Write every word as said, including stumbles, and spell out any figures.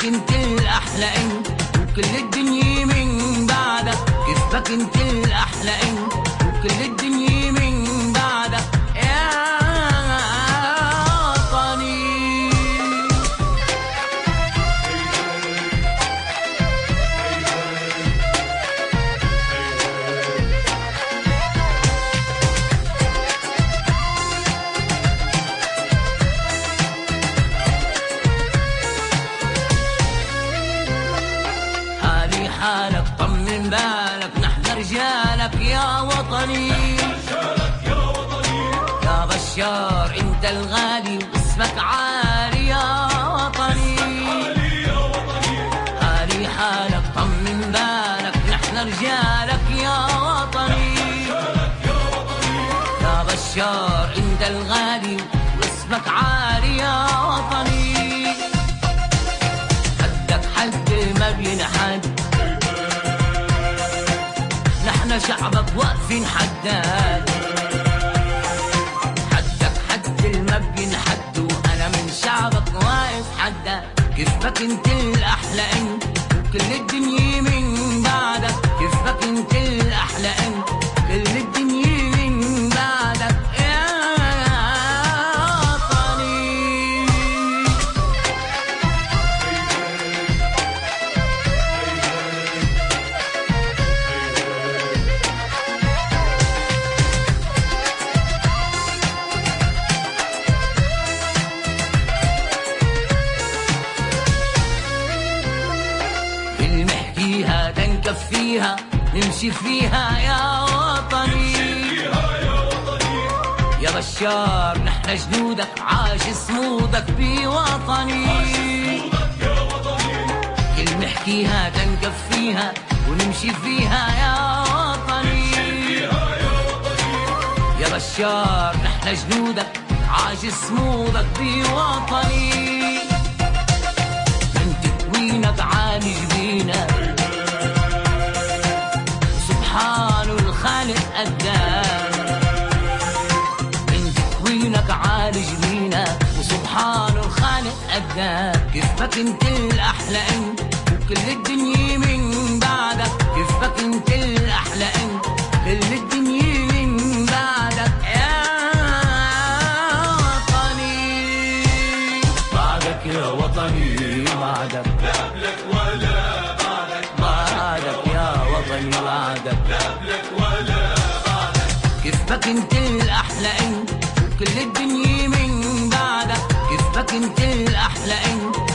كيفك انت الاحلى انت وكل الدنيا من بعدك، كيفك انت الاحلى انت وكل الدنيا من بعدك يا وطني. حالي حالك طمن بالك، نحن رجالك يا وطني، يا بشار انت الغالي واسمك عالي يا وطني. حالي حالك طمن بالك، نحن رجالك يا وطني، يا بشار انت الغالي واسمك عالي يا وطني. حدك حد ما بينحد، نحن شعبك واقفين حداد. حدك حد ما بينحد وانا من شعبك واقف حداد. كيفك انت الاحلى انت وكل الدنيا من بعدك، كيفك انت الاحلى انت كل الدنيا من بعدك يا وطني. نحكيها تنكفيها نمشي فيها يا وطني، يا بشار نحن جنودك عاش صمودك بوطني. كل نحكيها تنكفيها ونمشي فيها يا وطني، يا بشار نحن جنودك عاش صمودك بوطني. من تكوينك عالي جبينك سبحان الخالق قدام. من تكوينك عالي جبينك وسبحان الخالق قدام. كيفك انت الاحلى انت وكل الدنيا من بعدك، كيفك انت الاحلى انت كل الدنيا من بعدك يا وطني. بعدك يا وطني بعدك، لا قبلك ولا بعدك، بعدك يا وطني بعدك، لا قبلك ولا بعدك. كيفك انت الاحلى انت وكل الدنيا من بعدك، كيفك انت الاحلى انت